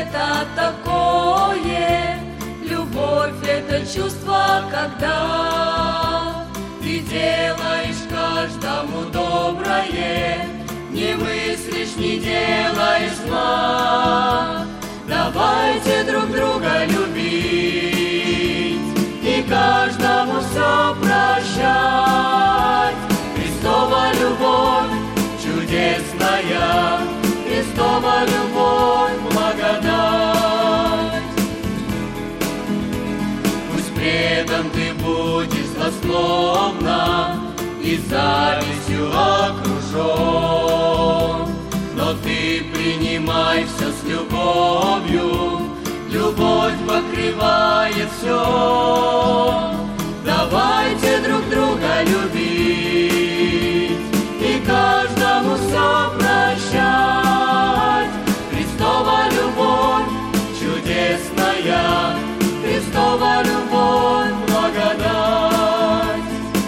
это такое? Любовь — это чувство, когда ты делаешь каждому доброе, не мыслишь, не делаешь зла. Давайте друг друга любить и каждому все прощать. Христова любовь чудесная, Христова любовь благодать. Пусть предан ты будешь злословно и завистью окружен, но ты принимай все с любовью, любовь покрывает все. Давайте друг друга любить и каждому все прощать. Христова любовь чудесная, Христова любовь благодать.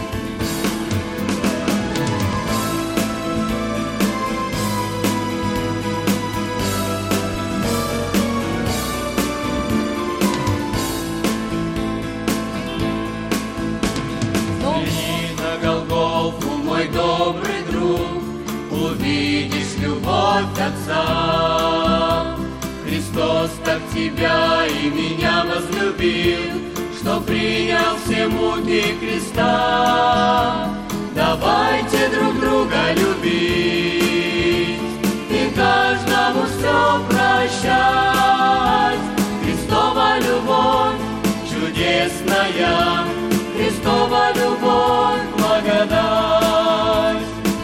Мой добрый друг, увидишь любовь Отца. Христос так тебя и меня возлюбил, что принял все муки креста. Давайте друг друга любить и каждому все прощать. Христова любовь чудесная, Христова любовь благодать.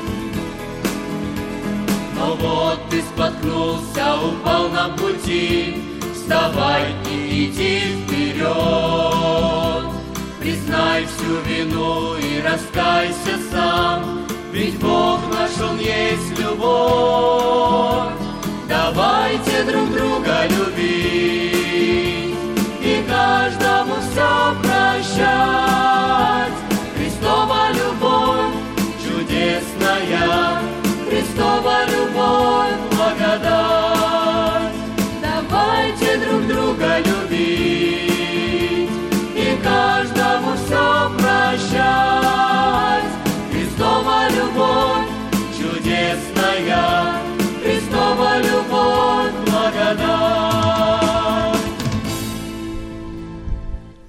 Но вот ты споткнулся, упал на пути, вставай и иди вперед. Признай всю вину и раскайся сам, ведь Бог наш, Он есть любовь. Давайте друг друга любить и каждому все прощать. Христова любовь чудесная, Христова любовь